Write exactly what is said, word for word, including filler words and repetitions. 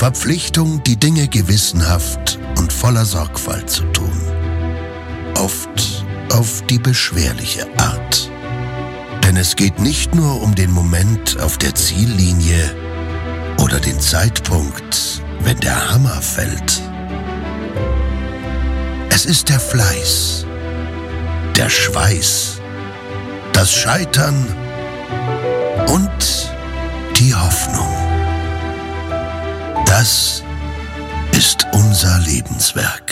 Verpflichtung, die Dinge gewissenhaft und voller Sorgfalt zu tun. Oft auf die beschwerliche Art. Denn es geht nicht nur um den Moment auf der Ziellinie oder den Zeitpunkt, wenn der Hammer fällt. Es ist der Fleiß, der Schweiß, das Scheitern und die Hoffnung. Das ist unser Lebenswerk.